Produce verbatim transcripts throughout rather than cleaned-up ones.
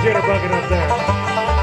jitterbugging up there.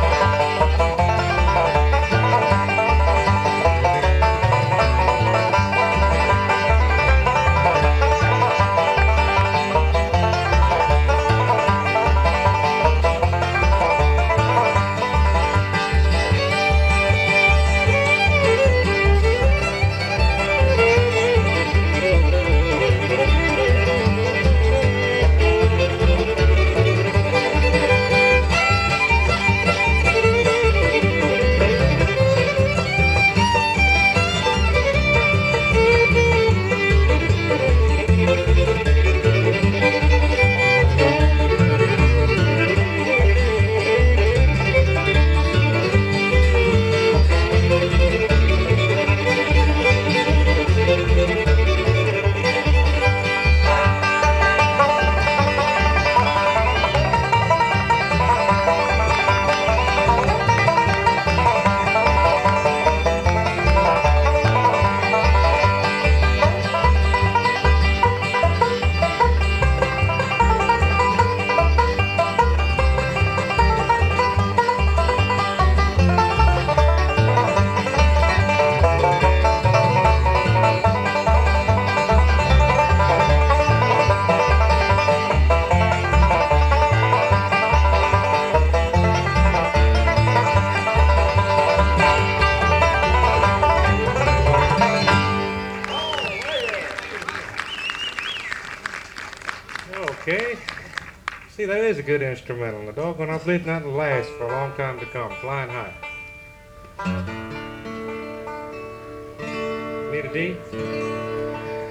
Okay. See, that is a good instrumental. The doggone, I believe that'll last for a long time to come. Flying high. Need a D?